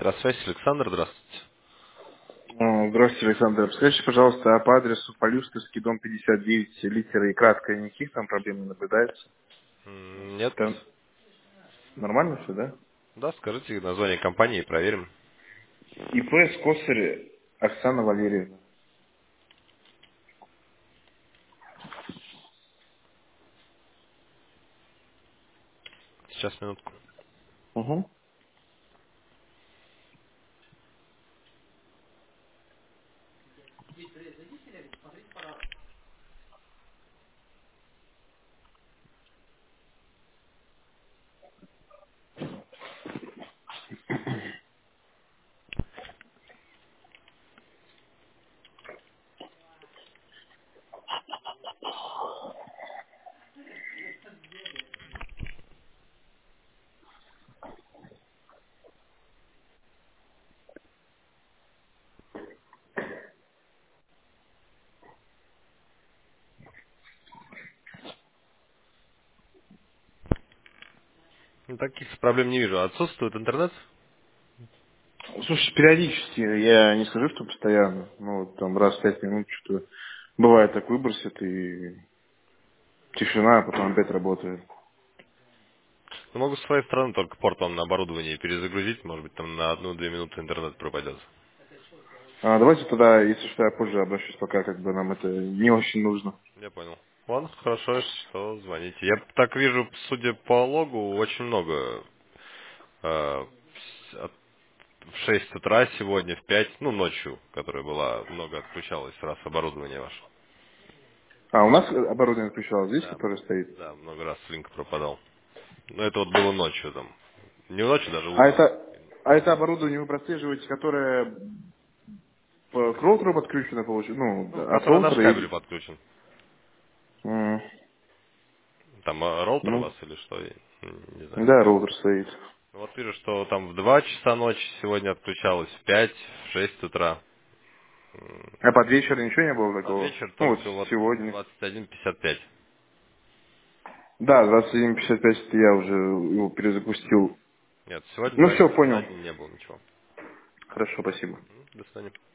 Здравствуйте, Александр, здравствуйте. Здравствуйте, Александр. Скажите, пожалуйста, а по адресу Полюстовский, дом 59, литера и краткая, никаких там проблем не наблюдается? Нет. Там нормально все, да? Да, скажите название компании, проверим. ИП Скосарь Оксана Валерьевна. Сейчас, минутку. Угу. Ну, таких проблем не вижу. Отсутствует интернет? Слушай, периодически, я не скажу, что постоянно, ну, вот там раз в 5 минут что-то бывает так выбросит и тишина, а потом опять работает. Ну, могу с своей стороны только порт вам на оборудование перезагрузить. Может быть, там на 1-2 минуты интернет пропадет. Давайте тогда, если что, я позже обращусь, пока как бы нам это не очень нужно. Я понял. Ладно, хорошо, если что, звоните. Я так вижу, судя по логу, очень много. В 6 утра сегодня, в 5, ну, ночью, которая была, много отключалось раз оборудование ваше. А у нас оборудование включалось здесь, Да, которое стоит? да, много раз линк пропадал. Но это вот было ночью там. Не ночью, даже А утром. это оборудование вы прослеживаете, которое к роутеру подключено, получается, ну, Ну, от который наш роутера кабель или... подключен. М, Там роутер у Ну, вас или что? Я не знаю. да, роутер стоит. Ну, вот вижу, что там в 2 часа ночи сегодня отключалось, в 5, в 6 утра. А под вечер ничего не было Под такого? вечер Ну, вот только вот сегодня. 21:55. Да, 21:55 я уже его перезапустил. Нет, сегодня Ну, все, за понял. день не было ничего. Хорошо, спасибо. До свидания.